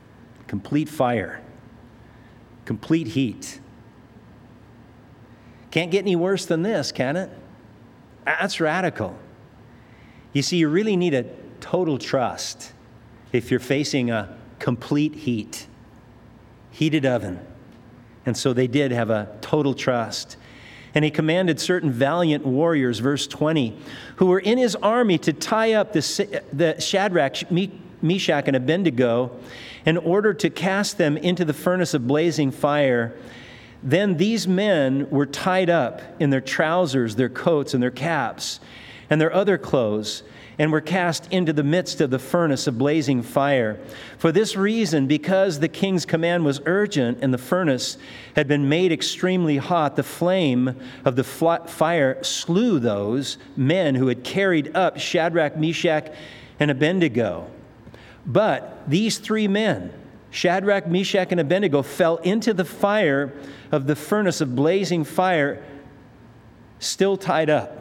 complete fire. Complete heat. Can't get any worse than this, can it? That's radical. You see, you really need a total trust if you're facing a complete heat, heated oven. And so they did have a total trust. And he commanded certain valiant warriors, verse twenty, who were in his army to tie up the, the Shadrach, Meshach, and Abednego in order to cast them into the furnace of blazing fire. Then these men were tied up in their trousers, their coats, and their caps, and their other clothes, and were cast into the midst of the furnace of blazing fire. For this reason, because the king's command was urgent and the furnace had been made extremely hot, the flame of the fire slew those men who had carried up Shadrach, Meshach, and Abednego. But these three men, Shadrach, Meshach, and Abednego, fell into the fire of the furnace of blazing fire, still tied up.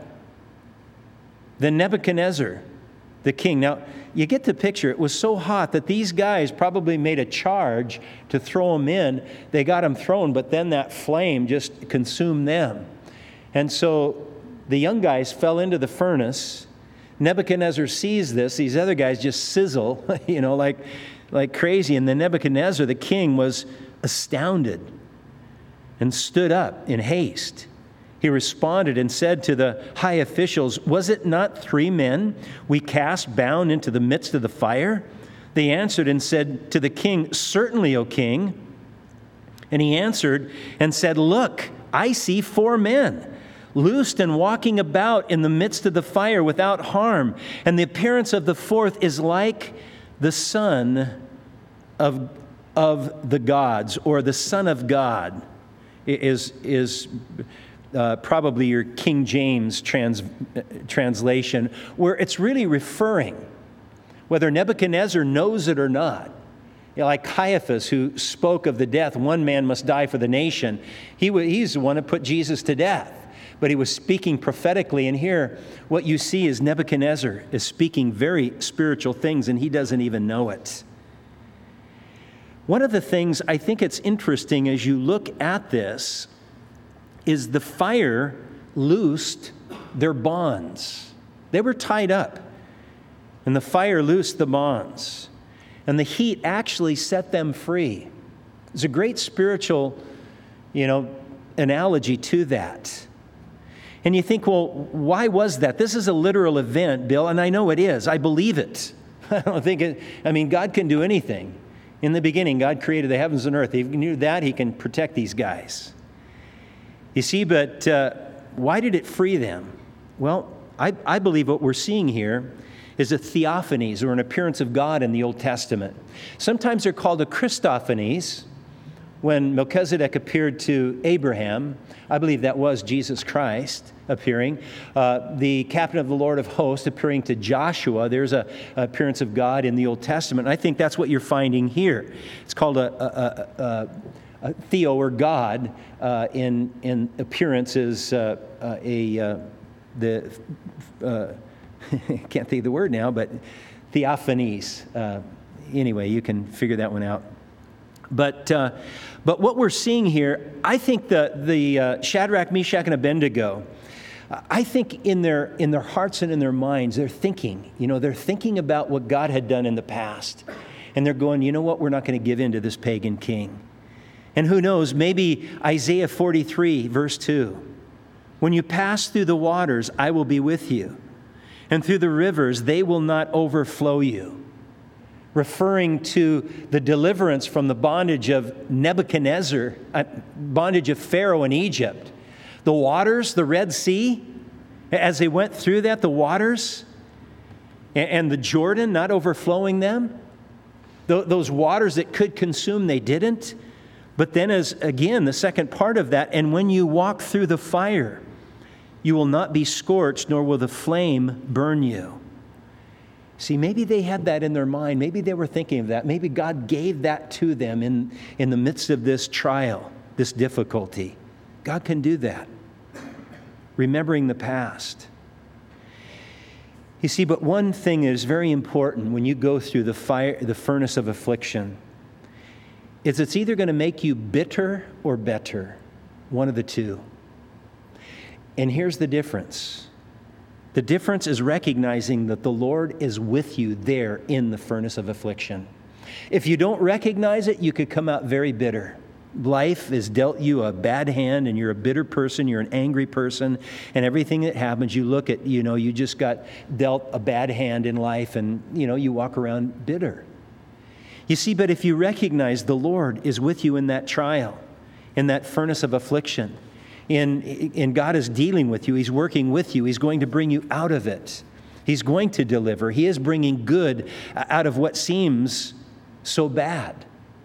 Then Nebuchadnezzar, the king. Now, you get the picture. It was so hot that these guys probably made a charge to throw them in. They got them thrown, but then that flame just consumed them. And so the young guys fell into the furnace. Nebuchadnezzar sees this. These other guys just sizzle, you know, like, like crazy. And then Nebuchadnezzar, the king, was astounded and stood up in haste. He responded and said to the high officials, "Was it not three men we cast bound into the midst of the fire?" They answered and said to the king, "Certainly, O king." And he answered and said, "Look, I see four men, loosed and walking about in the midst of the fire without harm. And the appearance of the fourth is like the son of, of the gods," or the Son of God is is uh, probably your King James trans, uh, translation, where it's really referring, whether Nebuchadnezzar knows it or not. You know, like Caiaphas, who spoke of the death, one man must die for the nation. He he's the one who put Jesus to death. But he was speaking prophetically, and here what you see is Nebuchadnezzar is speaking very spiritual things, and he doesn't even know it. One of the things I think it's interesting as you look at this is the fire loosed their bonds. They were tied up, and the fire loosed the bonds, and the heat actually set them free. There's a great spiritual, you know, analogy to that. And you think, well, why was that? This is a literal event, Bill, and I know it is. I believe it. I don't think it, I mean, God can do anything. In the beginning, God created the heavens and earth. He knew that. He can protect these guys. You see, but uh, why did it free them? Well, I, I believe what we're seeing here is a theophanies, or an appearance of God in the Old Testament. Sometimes they're called a Christophanies. When Melchizedek appeared to Abraham, I believe that was Jesus Christ appearing. Uh, the captain of the Lord of hosts appearing to Joshua. There's a, a appearance of God in the Old Testament. And I think that's what you're finding here. It's called a, a, a, a theo, or God, uh, in in appearance is uh, uh, a uh, the uh, I can't think of the word now, but theophanies. Uh, anyway, you can figure that one out. But uh, but what we're seeing here, I think the the uh, Shadrach, Meshach, and Abednego, I think in their in their hearts and in their minds, they're thinking, you know, they're thinking about what God had done in the past, and they're going, you know what, we're not going to give in to this pagan king. And who knows, maybe Isaiah forty-three, verse two, when you pass through the waters, I will be with you, and through the rivers, they will not overflow you. Referring to the deliverance from the bondage of Nebuchadnezzar, uh, bondage of Pharaoh in Egypt. The waters, the Red Sea, as they went through that, the waters, and, and the Jordan not overflowing them. Th- those waters that could consume, they didn't. But then as, again, the second part of that, and when you walk through the fire, you will not be scorched, nor will the flame burn you. See, maybe they had that in their mind. Maybe they were thinking of that. Maybe God gave that to them in, in the midst of this trial, this difficulty. God can do that. Remembering the past. You see, but one thing is very important when you go through the fire, the furnace of affliction, is it's either going to make you bitter or better. One of the two. And here's the difference. The difference is recognizing that the Lord is with you there in the furnace of affliction. If you don't recognize it, you could come out very bitter. Life has dealt you a bad hand, and you're a bitter person, you're an angry person, and everything that happens, you look at, you know, you just got dealt a bad hand in life, and, you know, you walk around bitter. You see, but if you recognize the Lord is with you in that trial, in that furnace of affliction, in, and God is dealing with you, He's working with you, He's going to bring you out of it. He's going to deliver. He is bringing good out of what seems so bad.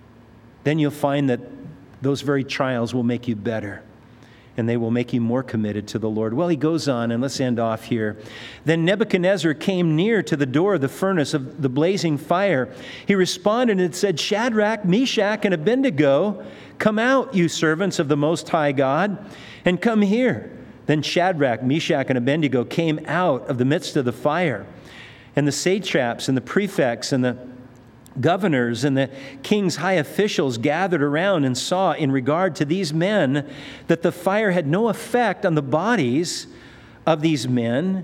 Then you'll find that those very trials will make you better, and they will make you more committed to the Lord. Well, he goes on, and let's end off here. Then Nebuchadnezzar came near to the door of the furnace of the blazing fire. He responded and said, Shadrach, Meshach, and Abednego, come out, you servants of the Most High God, and come here. Then Shadrach, Meshach, and Abednego came out of the midst of the fire, and the satraps and the prefects and the governors and the king's high officials gathered around and saw in regard to these men that the fire had no effect on the bodies of these men,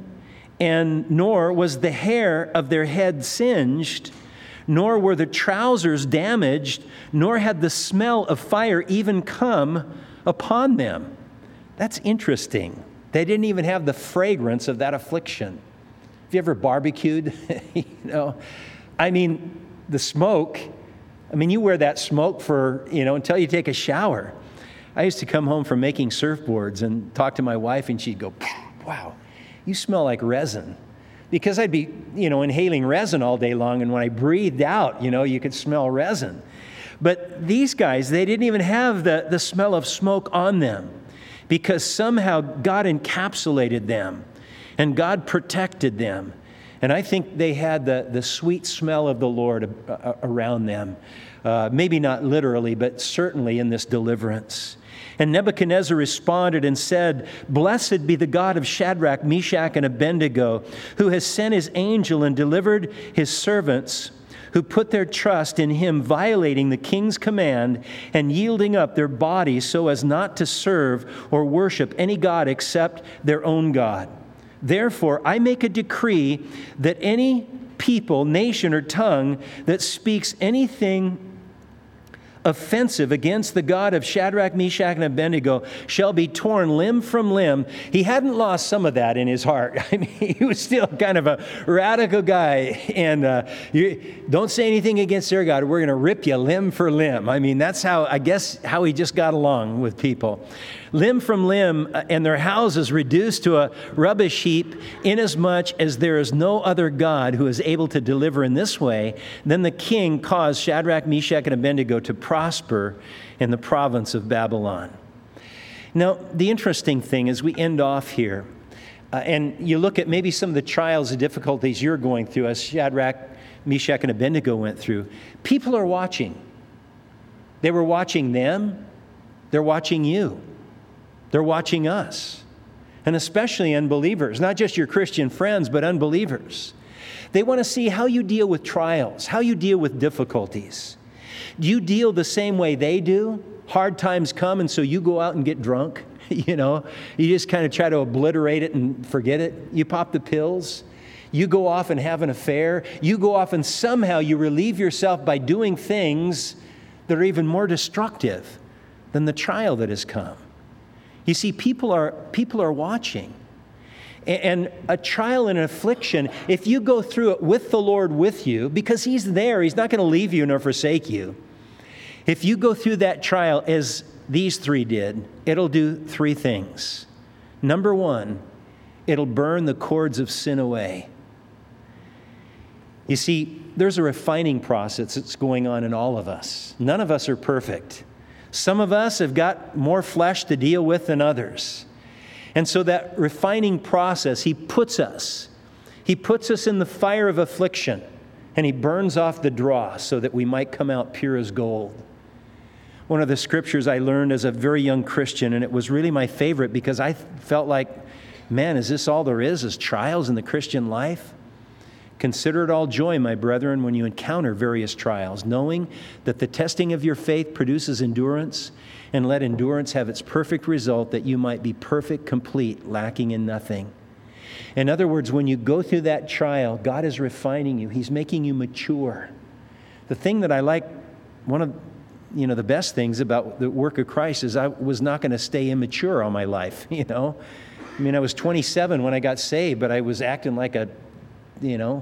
and nor was the hair of their head singed, nor were the trousers damaged, nor had the smell of fire even come upon them. That's interesting. They didn't even have the fragrance of that affliction. Have you ever barbecued? you know, I mean, the smoke, I mean, you wear that smoke for, you know, until you take a shower. I used to come home from making surfboards and talk to my wife, and she'd go, wow, you smell like resin. Because I'd be, you know, inhaling resin all day long, and when I breathed out, you know, you could smell resin. But these guys, they didn't even have the, the smell of smoke on them, because somehow God encapsulated them, and God protected them. And I think they had the, the sweet smell of the Lord uh, around them. Uh, maybe not literally, but certainly in this deliverance. And Nebuchadnezzar responded and said, Blessed be the God of Shadrach, Meshach, and Abednego, who has sent his angel and delivered his servants, who put their trust in him, violating the king's command and yielding up their bodies so as not to serve or worship any god except their own God. Therefore, I make a decree that any people, nation, or tongue that speaks anything offensive against the God of Shadrach, Meshach, and Abednego shall be torn limb from limb. He hadn't lost some of that in his heart. I mean, he was still kind of a radical guy. And uh, you don't say anything against their God. We're going to rip you limb for limb. I mean, that's how, I guess, how he just got along with people. Limb from limb, and their houses reduced to a rubbish heap, inasmuch as there is no other God who is able to deliver in this way. Then the king caused Shadrach, Meshach, and Abednego to prosper in the province of Babylon. Now, the interesting thing is we end off here, uh, and you look at maybe some of the trials and difficulties you're going through, as Shadrach, Meshach, and Abednego went through. People are watching. They were watching them. They're watching you. They're watching us, and especially unbelievers, not just your Christian friends, but unbelievers. They want to see how you deal with trials, how you deal with difficulties. Do you deal the same way they do? Hard times come, and so you go out and get drunk, you know? You just kind of try to obliterate it and forget it. You pop the pills. You go off and have an affair. You go off and somehow you relieve yourself by doing things that are even more destructive than the trial that has come. You see, people are people are watching. And a trial and an affliction, if you go through it with the Lord with you, because He's there, He's not going to leave you nor forsake you. If you go through that trial as these three did, it'll do three things. Number one, it'll burn the cords of sin away. You see, there's a refining process that's going on in all of us. None of us are perfect. Some of us have got more flesh to deal with than others. And so that refining process, He puts us. He puts us in the fire of affliction, and He burns off the dross so that we might come out pure as gold. One of the scriptures I learned as a very young Christian, and it was really my favorite because I felt like, man, is this all there is, is trials in the Christian life? Consider it all joy, my brethren, when you encounter various trials, knowing that the testing of your faith produces endurance, and let endurance have its perfect result, that you might be perfect, complete, lacking in nothing. In other words, when you go through that trial, God is refining you. He's making you mature. The thing that I like, one of you know the best things about the work of Christ is I was not going to stay immature all my life. You know, I mean, I was twenty-seven when I got saved, but I was acting like a you know,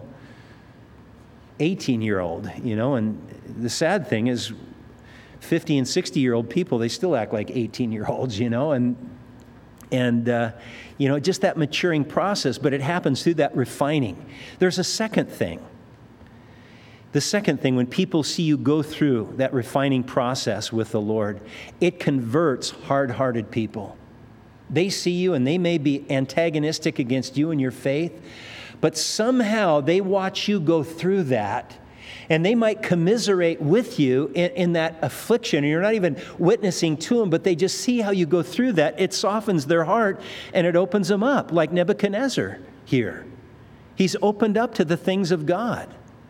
eighteen-year-old, you know, and the sad thing is fifty and sixty-year-old people, they still act like eighteen-year-olds, you know, and, and uh, you know, just that maturing process, but it happens through that refining. There's a second thing. The second thing, when people see you go through that refining process with the Lord, it converts hard-hearted people. They see you and they may be antagonistic against you and your faith, but somehow they watch you go through that, and they might commiserate with you in, in that affliction. And you're not even witnessing to them, but they just see how you go through that. It softens their heart, and it opens them up, like Nebuchadnezzar here. He's opened up to the things of God.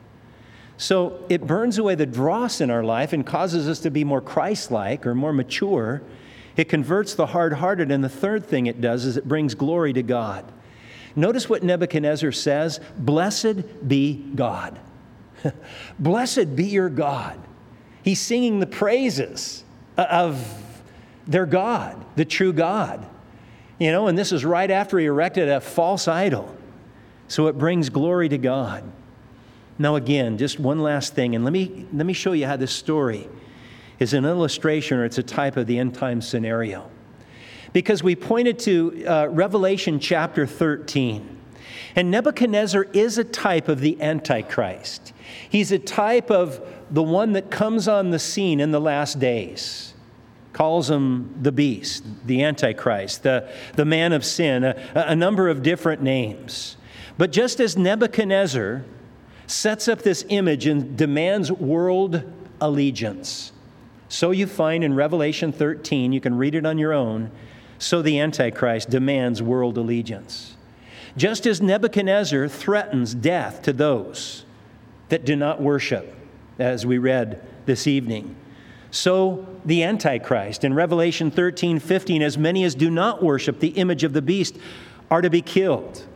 So it burns away the dross in our life and causes us to be more Christ-like or more mature. It converts the hard-hearted, and the third thing it does is it brings glory to God. Notice what Nebuchadnezzar says, "Blessed be God." Blessed be your God. He's singing the praises of their God, the true God. You know, and this is right after he erected a false idol. So it brings glory to God. Now again, just one last thing, and let me let me show you how this story is an illustration, or it's a type of the end time scenario. Because we pointed to uh, Revelation chapter thirteen. And Nebuchadnezzar is a type of the Antichrist. He's a type of the one that comes on the scene in the last days. Calls him the beast, the Antichrist, the, the man of sin, a, a number of different names. But just as Nebuchadnezzar sets up this image and demands world allegiance, so you find in Revelation thirteen, you can read it on your own, so the Antichrist demands world allegiance. Just as Nebuchadnezzar threatens death to those that do not worship, as we read this evening, so the Antichrist in Revelation thirteen fifteen, as many as do not worship the image of the beast are to be killed.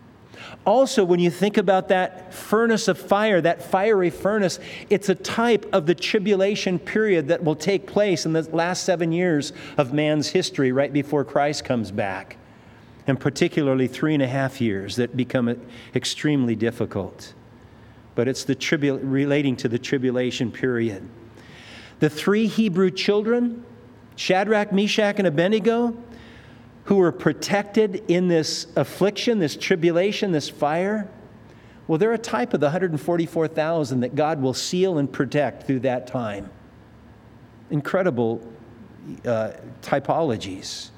Also, when you think about that furnace of fire, that fiery furnace, it's a type of the tribulation period that will take place in the last seven years of man's history right before Christ comes back. And particularly three and a half years that become extremely difficult. But it's the tribu- relating to the tribulation period. The three Hebrew children, Shadrach, Meshach, and Abednego, who were protected in this affliction, this tribulation, this fire, well, they're a type of the one hundred forty-four thousand that God will seal and protect through that time. Incredible uh, typologies.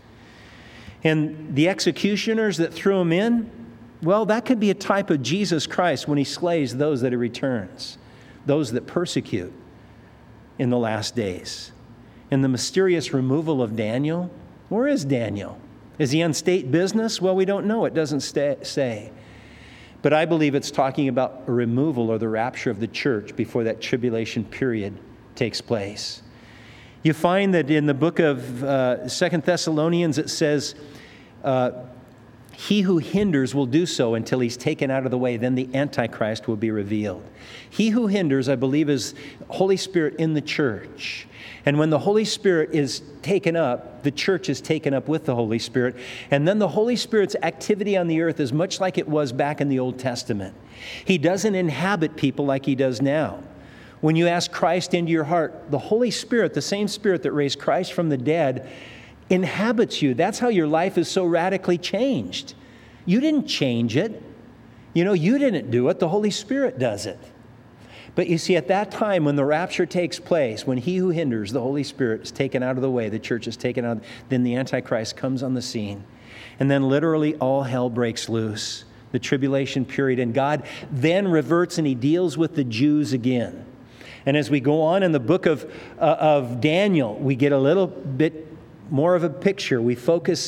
And the executioners that threw him in, well, that could be a type of Jesus Christ when he slays those that he returns, those that persecute in the last days. And the mysterious removal of Daniel, where is Daniel? Is he on state business? Well, we don't know. It doesn't stay, say. But I believe it's talking about a removal or the rapture of the church before that tribulation period takes place. You find that in the book of uh, Second Thessalonians it says, uh, he who hinders will do so until he's taken out of the way. Then the Antichrist will be revealed. He who hinders, I believe, is Holy Spirit in the church. And when the Holy Spirit is taken up, the church is taken up with the Holy Spirit. And then the Holy Spirit's activity on the earth is much like it was back in the Old Testament. He doesn't inhabit people like he does now. When you ask Christ into your heart, the Holy Spirit, the same Spirit that raised Christ from the dead, inhabits you. That's how your life is so radically changed. You didn't change it. You know, you didn't do it. The Holy Spirit does it. But you see, at that time when the rapture takes place, when he who hinders, the Holy Spirit, is taken out of the way, the church is taken out, then the Antichrist comes on the scene. And then literally all hell breaks loose, the tribulation period. And God then reverts and he deals with the Jews again. And as we go on in the book of, uh, of Daniel, we get a little bit more of a picture. We focus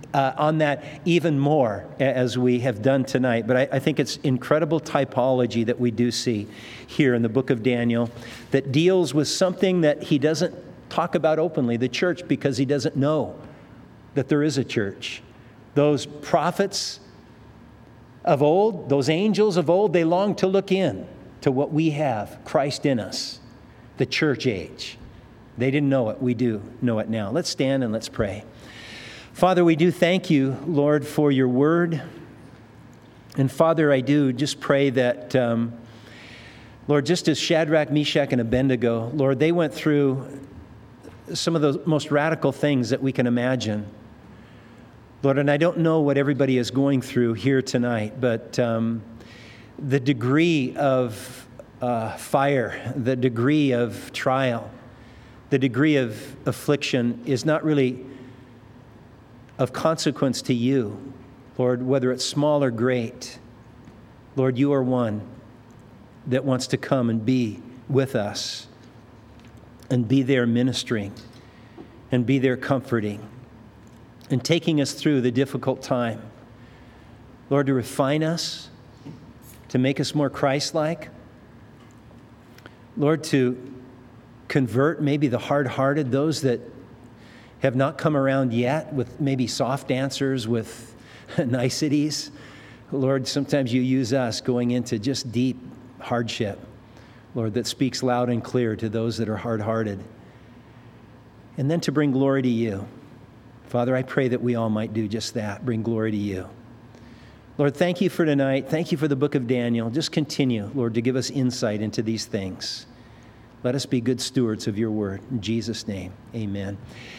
uh, on that even more as we have done tonight. But I, I think it's incredible typology that we do see here in the book of Daniel that deals with something that he doesn't talk about openly, the church, because he doesn't know that there is a church. Those prophets of old, those angels of old, they long to look in to what we have, Christ in us, the church age. They didn't know it. We do know it now. Let's stand and let's pray. Father, we do thank you, Lord, for your word. And Father, I do just pray that, um, Lord, just as Shadrach, Meshach, and Abednego, Lord, they went through some of the most radical things that we can imagine. Lord, and I don't know what everybody is going through here tonight, but um, the degree of uh, fire, the degree of trial, the degree of affliction is not really of consequence to you, Lord, whether it's small or great. Lord, you are one that wants to come and be with us and be there ministering and be there comforting and taking us through the difficult time. Lord, to refine us, to make us more Christ-like. Lord, to convert maybe the hard-hearted, those that have not come around yet with maybe soft answers, with niceties. Lord, sometimes you use us going into just deep hardship, Lord, that speaks loud and clear to those that are hard-hearted. And then to bring glory to you. Father, I pray that we all might do just that, bring glory to you. Lord, thank you for tonight. Thank you for the book of Daniel. Just continue, Lord, to give us insight into these things. Let us be good stewards of your word. In Jesus' name, amen.